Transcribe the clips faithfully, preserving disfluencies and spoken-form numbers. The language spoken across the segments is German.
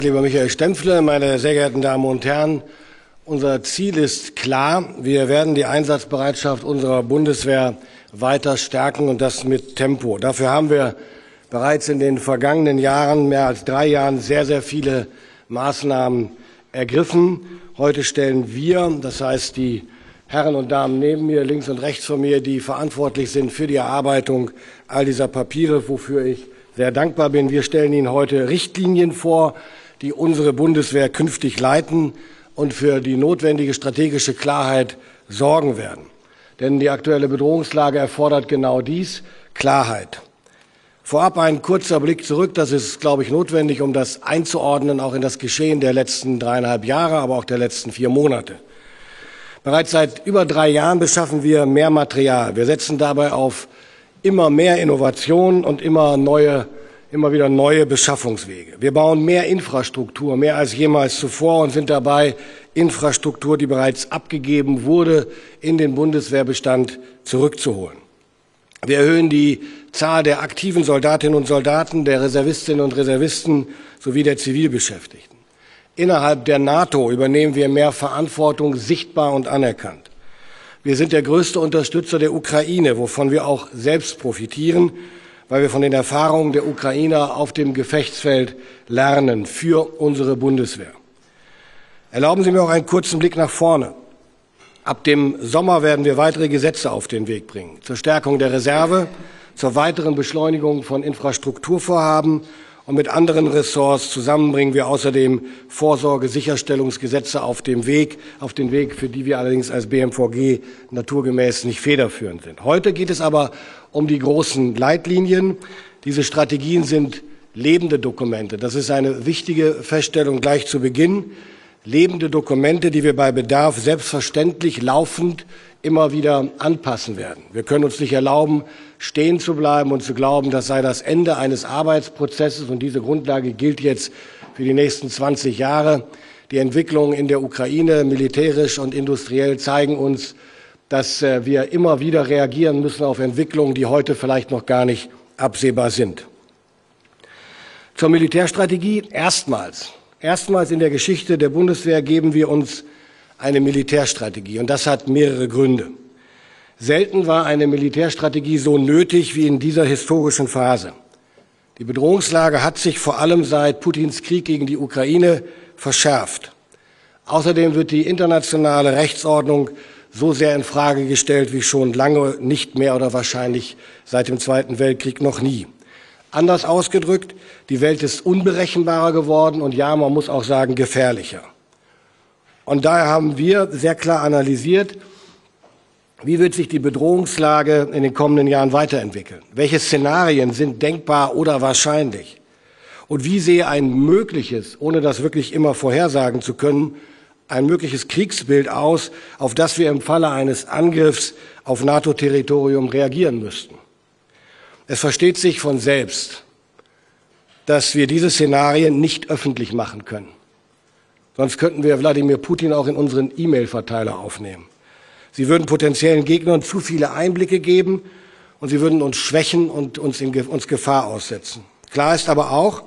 Lieber Michael Stempfle, meine sehr geehrten Damen und Herren, unser Ziel ist klar. Wir werden die Einsatzbereitschaft unserer Bundeswehr weiter stärken, und das mit Tempo. Dafür haben wir bereits in den vergangenen Jahren, mehr als drei Jahren, sehr, sehr viele Maßnahmen ergriffen. Heute stellen wir, das heißt die Herren und Damen neben mir, links und rechts von mir, die verantwortlich sind für die Erarbeitung all dieser Papiere, wofür ich sehr dankbar bin. Wir stellen Ihnen heute Richtlinien vor, die unsere Bundeswehr künftig leiten und für die notwendige strategische Klarheit sorgen werden. Denn die aktuelle Bedrohungslage erfordert genau dies, Klarheit. Vorab ein kurzer Blick zurück, das ist, glaube ich, notwendig, um das einzuordnen, auch in das Geschehen der letzten dreieinhalb Jahre, aber auch der letzten vier Monate. Bereits seit über drei Jahren beschaffen wir mehr Material. Wir setzen dabei auf immer mehr Innovation und immer neue immer wieder neue Beschaffungswege. Wir bauen mehr Infrastruktur, mehr als jemals zuvor, und sind dabei, Infrastruktur, die bereits abgegeben wurde, in den Bundeswehrbestand zurückzuholen. Wir erhöhen die Zahl der aktiven Soldatinnen und Soldaten, der Reservistinnen und Reservisten sowie der Zivilbeschäftigten. Innerhalb der NATO übernehmen wir mehr Verantwortung, sichtbar und anerkannt. Wir sind der größte Unterstützer der Ukraine, wovon wir auch selbst profitieren, weil wir von den Erfahrungen der Ukrainer auf dem Gefechtsfeld lernen für unsere Bundeswehr. Erlauben Sie mir auch einen kurzen Blick nach vorne. Ab dem Sommer werden wir weitere Gesetze auf den Weg bringen, zur Stärkung der Reserve, zur weiteren Beschleunigung von Infrastrukturvorhaben, und mit anderen Ressorts zusammen bringen wir außerdem Vorsorge-Sicherstellungsgesetze auf den Weg, auf den Weg, für die wir allerdings als B M V G naturgemäß nicht federführend sind. Heute geht es aber um die großen Leitlinien. Diese Strategien sind lebende Dokumente. Das ist eine wichtige Feststellung gleich zu Beginn. Lebende Dokumente, die wir bei Bedarf selbstverständlich laufend immer wieder anpassen werden. Wir können uns nicht erlauben, stehen zu bleiben und zu glauben, das sei das Ende eines Arbeitsprozesses, und diese Grundlage gilt jetzt für die nächsten zwanzig Jahre. Die Entwicklungen in der Ukraine, militärisch und industriell, zeigen uns, dass wir immer wieder reagieren müssen auf Entwicklungen, die heute vielleicht noch gar nicht absehbar sind. Zur Militärstrategie. Erstmals, erstmals in der Geschichte der Bundeswehr geben wir uns eine Militärstrategie, und das hat mehrere Gründe. Selten war eine Militärstrategie so nötig wie in dieser historischen Phase. Die Bedrohungslage hat sich vor allem seit Putins Krieg gegen die Ukraine verschärft. Außerdem wird die internationale Rechtsordnung so sehr in Frage gestellt wie schon lange nicht mehr oder wahrscheinlich seit dem Zweiten Weltkrieg noch nie. Anders ausgedrückt, die Welt ist unberechenbarer geworden und, ja, man muss auch sagen, gefährlicher. Und daher haben wir sehr klar analysiert, wie wird sich die Bedrohungslage in den kommenden Jahren weiterentwickeln? Welche Szenarien sind denkbar oder wahrscheinlich? Und wie sehe ein mögliches, ohne das wirklich immer vorhersagen zu können, ein mögliches Kriegsbild aus, auf das wir im Falle eines Angriffs auf NATO-Territorium reagieren müssten? Es versteht sich von selbst, dass wir diese Szenarien nicht öffentlich machen können. Sonst könnten wir Wladimir Putin auch in unseren E-Mail-Verteiler aufnehmen. Sie würden potenziellen Gegnern zu viele Einblicke geben, und sie würden uns schwächen und uns, in, uns Gefahr aussetzen. Klar ist aber auch,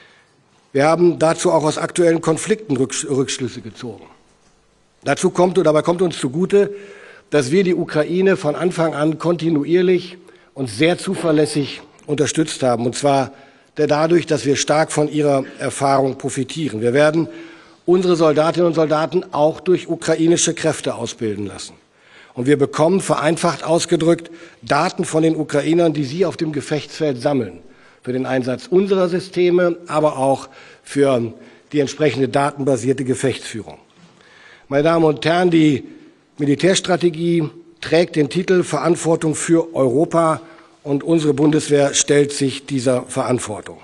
wir haben dazu auch aus aktuellen Konflikten Rückschlüsse gezogen. Dazu kommt, dabei kommt uns zugute, dass wir die Ukraine von Anfang an kontinuierlich und sehr zuverlässig unterstützt haben, und zwar dadurch, dass wir stark von ihrer Erfahrung profitieren. Wir werden unsere Soldatinnen und Soldaten auch durch ukrainische Kräfte ausbilden lassen. Und wir bekommen, vereinfacht ausgedrückt, Daten von den Ukrainern, die sie auf dem Gefechtsfeld sammeln, für den Einsatz unserer Systeme, aber auch für die entsprechende datenbasierte Gefechtsführung. Meine Damen und Herren, die Militärstrategie trägt den Titel Verantwortung für Europa, und unsere Bundeswehr stellt sich dieser Verantwortung.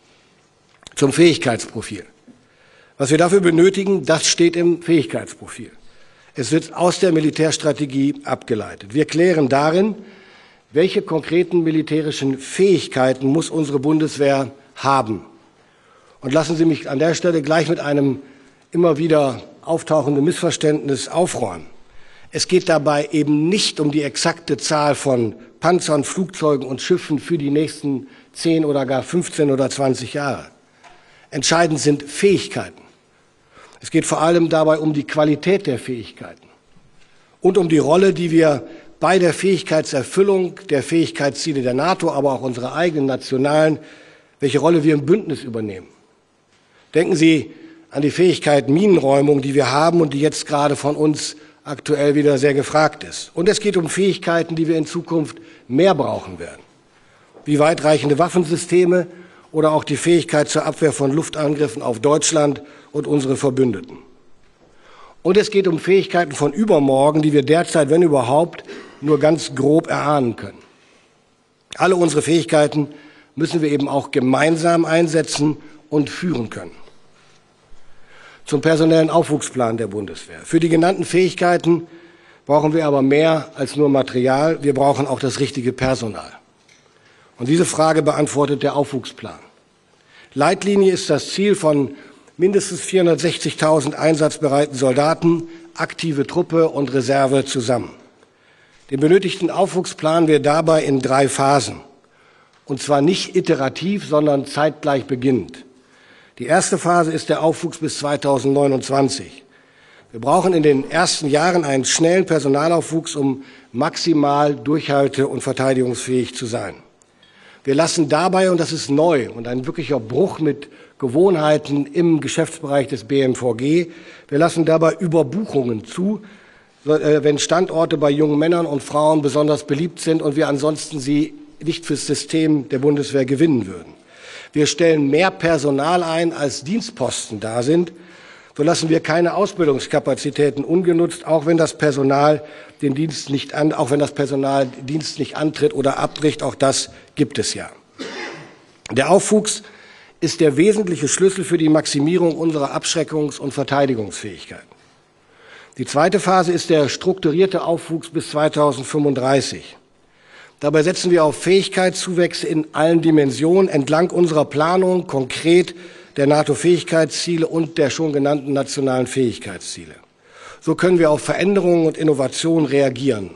Zum Fähigkeitsprofil. Was wir dafür benötigen, das steht im Fähigkeitsprofil. Es wird aus der Militärstrategie abgeleitet. Wir klären darin, welche konkreten militärischen Fähigkeiten muss unsere Bundeswehr haben. Und lassen Sie mich an der Stelle gleich mit einem immer wieder auftauchenden Missverständnis aufräumen. Es geht dabei eben nicht um die exakte Zahl von Panzern, Flugzeugen und Schiffen für die nächsten zehn oder gar fünfzehn oder zwanzig Jahre. Entscheidend sind Fähigkeiten. Es geht vor allem dabei um die Qualität der Fähigkeiten und um die Rolle, die wir bei der Fähigkeitserfüllung der Fähigkeitsziele der NATO, aber auch unserer eigenen nationalen, welche Rolle wir im Bündnis übernehmen. Denken Sie an die Fähigkeit Minenräumung, die wir haben und die jetzt gerade von uns aktuell wieder sehr gefragt ist. Und es geht um Fähigkeiten, die wir in Zukunft mehr brauchen werden, wie weitreichende Waffensysteme oder auch die Fähigkeit zur Abwehr von Luftangriffen auf Deutschland und unsere Verbündeten. Und es geht um Fähigkeiten von übermorgen, die wir derzeit, wenn überhaupt, nur ganz grob erahnen können. Alle unsere Fähigkeiten müssen wir eben auch gemeinsam einsetzen und führen können. Zum personellen Aufwuchsplan der Bundeswehr. Für die genannten Fähigkeiten brauchen wir aber mehr als nur Material. Wir brauchen auch das richtige Personal. Und diese Frage beantwortet der Aufwuchsplan. Leitlinie ist das Ziel von mindestens vierhundertsechzigtausend einsatzbereiten Soldaten, aktive Truppe und Reserve zusammen. Den benötigten Aufwuchs planen wir dabei in drei Phasen. Und zwar nicht iterativ, sondern zeitgleich beginnend. Die erste Phase ist der Aufwuchs bis zweitausendneunundzwanzig. Wir brauchen in den ersten Jahren einen schnellen Personalaufwuchs, um maximal durchhalte- und verteidigungsfähig zu sein. Wir lassen dabei, und das ist neu und ein wirklicher Bruch mit Gewohnheiten im Geschäftsbereich des B M V G, wir lassen dabei Überbuchungen zu, wenn Standorte bei jungen Männern und Frauen besonders beliebt sind und wir ansonsten sie nicht fürs System der Bundeswehr gewinnen würden. Wir stellen mehr Personal ein, als Dienstposten da sind. So lassen wir keine Ausbildungskapazitäten ungenutzt, auch wenn das Personal den Dienst nicht an, auch wenn das Personal den Dienst nicht antritt oder abbricht. Auch das gibt es ja. Der Aufwuchs ist der wesentliche Schlüssel für die Maximierung unserer Abschreckungs- und Verteidigungsfähigkeiten. Die zweite Phase ist der strukturierte Aufwuchs bis zweitausendfünfunddreißig. Dabei setzen wir auf Fähigkeitszuwächse in allen Dimensionen entlang unserer Planung, konkret der NATO-Fähigkeitsziele und der schon genannten nationalen Fähigkeitsziele. So können wir auf Veränderungen und Innovationen reagieren.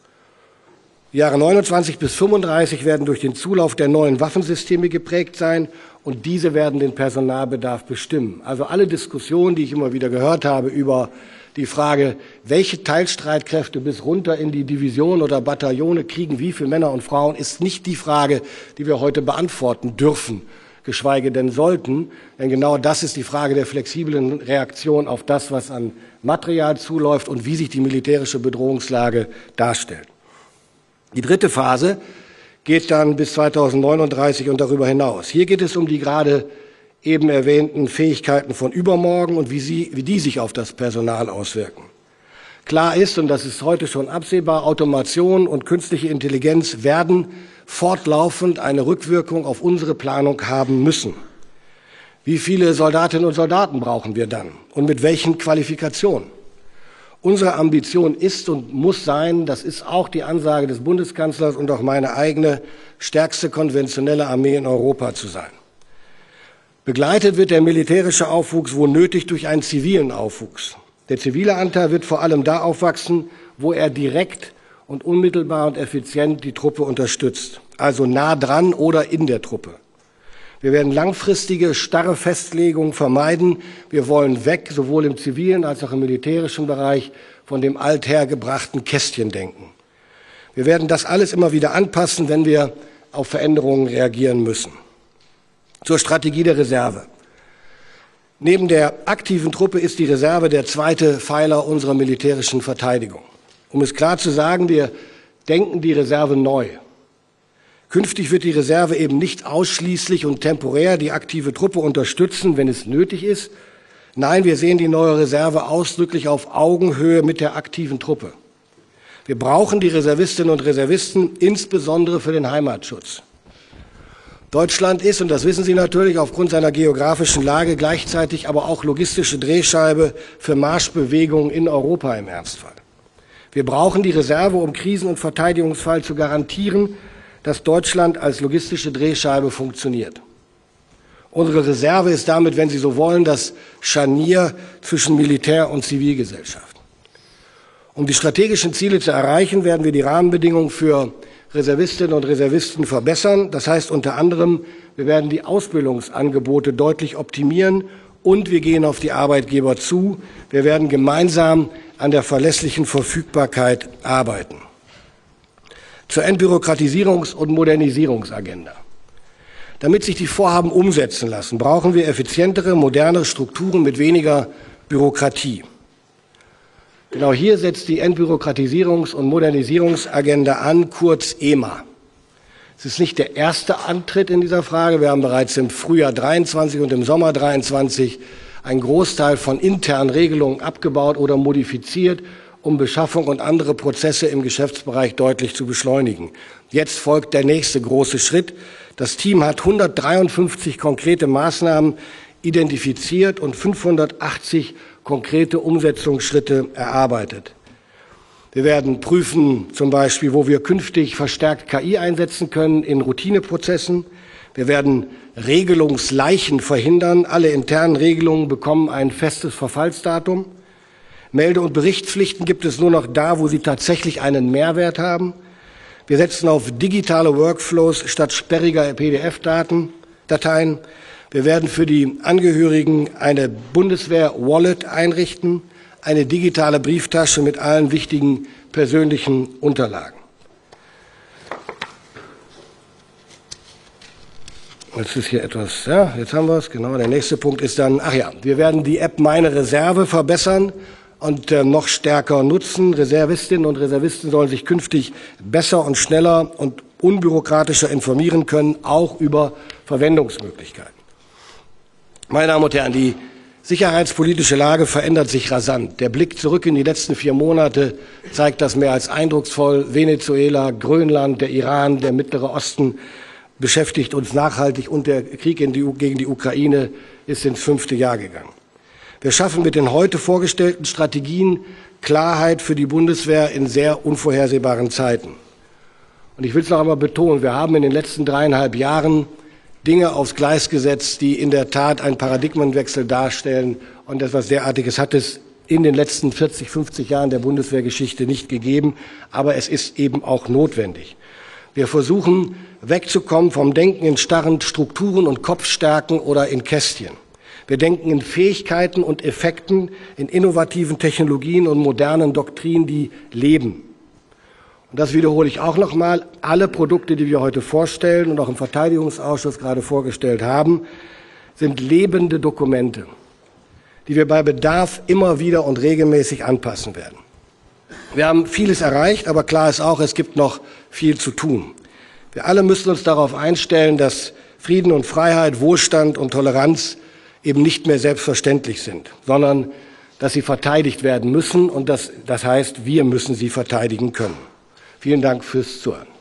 Die Jahre neunundzwanzig bis fünfunddreißig werden durch den Zulauf der neuen Waffensysteme geprägt sein und diese werden den Personalbedarf bestimmen. Also alle Diskussionen, die ich immer wieder gehört habe über die Frage, welche Teilstreitkräfte bis runter in die Division oder Bataillone kriegen wie viele Männer und Frauen, ist nicht die Frage, die wir heute beantworten dürfen, geschweige denn sollten. Denn genau das ist die Frage der flexiblen Reaktion auf das, was an Material zuläuft und wie sich die militärische Bedrohungslage darstellt. Die dritte Phase geht dann bis zweitausendneununddreißig und darüber hinaus. Hier geht es um die gerade eben erwähnten Fähigkeiten von übermorgen und wie, sie, wie die sich auf das Personal auswirken. Klar ist, und das ist heute schon absehbar, Automation und künstliche Intelligenz werden fortlaufend eine Rückwirkung auf unsere Planung haben müssen. Wie viele Soldatinnen und Soldaten brauchen wir dann und mit welchen Qualifikationen? Unsere Ambition ist und muss sein, das ist auch die Ansage des Bundeskanzlers und auch meine eigene, stärkste konventionelle Armee in Europa zu sein. Begleitet wird der militärische Aufwuchs wo nötig durch einen zivilen Aufwuchs. Der zivile Anteil wird vor allem da aufwachsen, wo er direkt und unmittelbar und effizient die Truppe unterstützt, also nah dran oder in der Truppe. Wir werden langfristige, starre Festlegungen vermeiden. Wir wollen weg, sowohl im zivilen als auch im militärischen Bereich, von dem althergebrachten Kästchendenken. Wir werden das alles immer wieder anpassen, wenn wir auf Veränderungen reagieren müssen. Zur Strategie der Reserve. Neben der aktiven Truppe ist die Reserve der zweite Pfeiler unserer militärischen Verteidigung. Um es klar zu sagen, wir denken die Reserve neu. Künftig wird die Reserve eben nicht ausschließlich und temporär die aktive Truppe unterstützen, wenn es nötig ist. Nein, wir sehen die neue Reserve ausdrücklich auf Augenhöhe mit der aktiven Truppe. Wir brauchen die Reservistinnen und Reservisten insbesondere für den Heimatschutz. Deutschland ist, und das wissen Sie natürlich, aufgrund seiner geografischen Lage gleichzeitig aber auch logistische Drehscheibe für Marschbewegungen in Europa im Ernstfall. Wir brauchen die Reserve, um Krisen- und Verteidigungsfall zu garantieren, dass Deutschland als logistische Drehscheibe funktioniert. Unsere Reserve ist damit, wenn Sie so wollen, das Scharnier zwischen Militär und Zivilgesellschaft. Um die strategischen Ziele zu erreichen, werden wir die Rahmenbedingungen für Reservistinnen und Reservisten verbessern. Das heißt unter anderem, wir werden die Ausbildungsangebote deutlich optimieren und wir gehen auf die Arbeitgeber zu. Wir werden gemeinsam an der verlässlichen Verfügbarkeit arbeiten. Zur Entbürokratisierungs- und Modernisierungsagenda. Damit sich die Vorhaben umsetzen lassen, brauchen wir effizientere, modernere Strukturen mit weniger Bürokratie. Genau hier setzt die Entbürokratisierungs- und Modernisierungsagenda an, kurz E M A. Es ist nicht der erste Antritt in dieser Frage. Wir haben bereits im Frühjahr dreiundzwanzig und im Sommer dreiundzwanzig einen Großteil von internen Regelungen abgebaut oder modifiziert, um Beschaffung und andere Prozesse im Geschäftsbereich deutlich zu beschleunigen. Jetzt folgt der nächste große Schritt. Das Team hat hundertdreiundfünfzig konkrete Maßnahmen identifiziert und fünfhundertachtzig konkrete Umsetzungsschritte erarbeitet. Wir werden prüfen, zum Beispiel, wo wir künftig verstärkt K I einsetzen können in Routineprozessen. Wir werden Regelungsleichen verhindern. Alle internen Regelungen bekommen ein festes Verfallsdatum. Melde- und Berichtspflichten gibt es nur noch da, wo sie tatsächlich einen Mehrwert haben. Wir setzen auf digitale Workflows statt sperriger P D F-Dateien. Wir werden für die Angehörigen eine Bundeswehr-Wallet einrichten, eine digitale Brieftasche mit allen wichtigen persönlichen Unterlagen. Jetzt ist hier etwas, ja, jetzt haben wir es, genau, der nächste Punkt ist dann, ach ja, wir werden die App Meine Reserve verbessern und äh, noch stärker nutzen. Reservistinnen und Reservisten sollen sich künftig besser und schneller und unbürokratischer informieren können, auch über Verwendungsmöglichkeiten. Meine Damen und Herren, die sicherheitspolitische Lage verändert sich rasant. Der Blick zurück in die letzten vier Monate zeigt das mehr als eindrucksvoll. Venezuela, Grönland, der Iran, der Mittlere Osten beschäftigt uns nachhaltig und der Krieg in die, gegen die Ukraine ist ins fünfte Jahr gegangen. Wir schaffen mit den heute vorgestellten Strategien Klarheit für die Bundeswehr in sehr unvorhersehbaren Zeiten. Und ich will es noch einmal betonen, wir haben in den letzten dreieinhalb Jahren Dinge aufs Gleis gesetzt, die in der Tat einen Paradigmenwechsel darstellen. Und etwas derartiges hat es in den letzten vierzig, fünfzig Jahren der Bundeswehrgeschichte nicht gegeben. Aber es ist eben auch notwendig. Wir versuchen wegzukommen vom Denken in starren Strukturen und Kopfstärken oder in Kästchen. Wir denken in Fähigkeiten und Effekten, in innovativen Technologien und modernen Doktrinen, die leben. Und das wiederhole ich auch noch mal. Alle Produkte, die wir heute vorstellen und auch im Verteidigungsausschuss gerade vorgestellt haben, sind lebende Dokumente, die wir bei Bedarf immer wieder und regelmäßig anpassen werden. Wir haben vieles erreicht, aber klar ist auch, es gibt noch viel zu tun. Wir alle müssen uns darauf einstellen, dass Frieden und Freiheit, Wohlstand und Toleranz eben nicht mehr selbstverständlich sind, sondern dass sie verteidigt werden müssen und das, das heißt, wir müssen sie verteidigen können. Vielen Dank fürs Zuhören.